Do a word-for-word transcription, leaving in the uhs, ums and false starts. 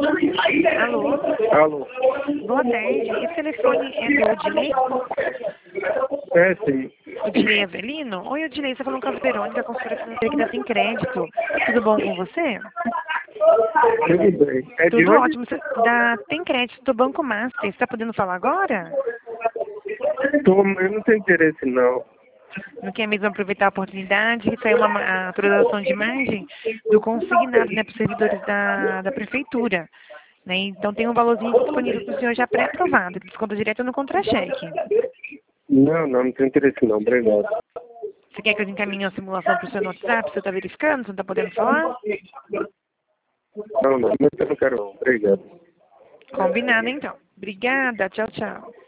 Alô? Alô? Boa tarde. Esse telefone é do Odilei? É, sim. Odilei Avelino? Oi, Odilei, você falou com a Verônica, consultora financeira que dá Sem Crédito. Tudo bom com você? Tudo bem. É de Tudo onde? ótimo. Você dá Tem Crédito do Banco Master. Você está podendo falar agora? Tô, mas eu não tenho interesse, não. Não quer mesmo aproveitar a oportunidade que saiu uma ma- atualização de margem do consignado, né, para os servidores da, da prefeitura. Né? Então tem um valorzinho disponível para o senhor já pré-aprovado, que desconta direto no contra-cheque. Não, não, não tenho interesse, não. Obrigado. Você quer que eu encaminhe a simulação para o seu no WhatsApp? Você está verificando? Você não está podendo falar? Não, não, mas eu não quero, não. Obrigado. Combinado, então. Obrigada. Tchau, tchau.